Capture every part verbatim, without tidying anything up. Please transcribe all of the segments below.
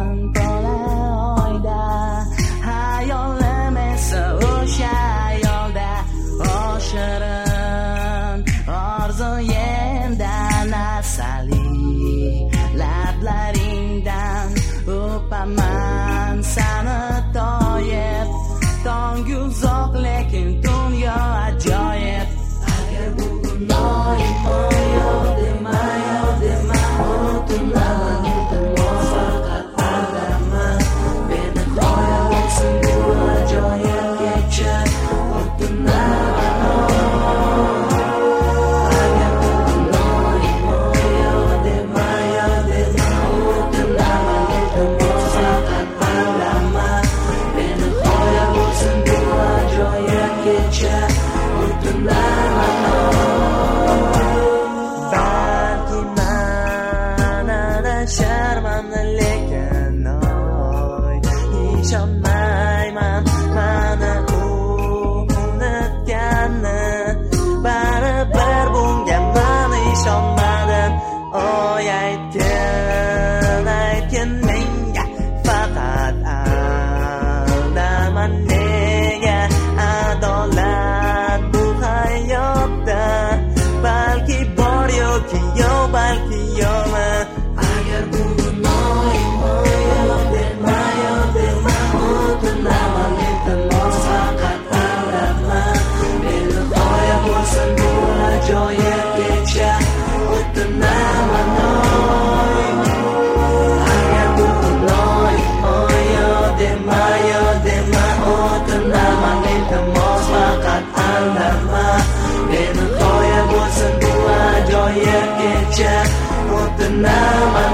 pola oyda hayolim esa o'sha yo'lda oshirin orzuyimdan asali lablaringdan o'paman sani toyib tong uzoq lekin dunyo ajoyib agar bugun noyim oyo dema yo dema o'tinaman iltimos faqat aldama meni qo'ya bo'lsin bu ajoyib kecha o'tinaman agar bugun noyim oyo dema yo dema o'tinaman iltimos faqat aldama meni qo'ya bo'lsin bu ajoyib kecha o'tinaman balki man adasharman lekin oy ishonmayman mani u unutganni baribir bunga man ishonmadim oy aytgin aytgin menga faqat aldaman nega adolat bu hayotda balki bor yoki yo'q balki yo'qmi agar bugun noyim oyo dema yo dema o'tinaman iltimos faqat aldama meni qo'ya bo'lsin bu ajoyib kecha o'tinaman agar bugun noyim oyo dema yo dema o'tinaman iltimos faqat aldama meni qo'ya bo'lsin bu ajoyib kecha o'tinaman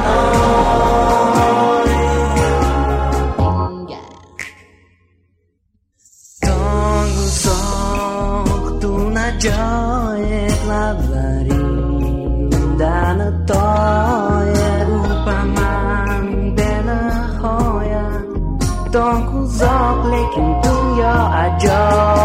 tong uzoq tun ajoyib lablaringdan toyib o'paman benihoya tong uzoq lekin dunyo ajoyib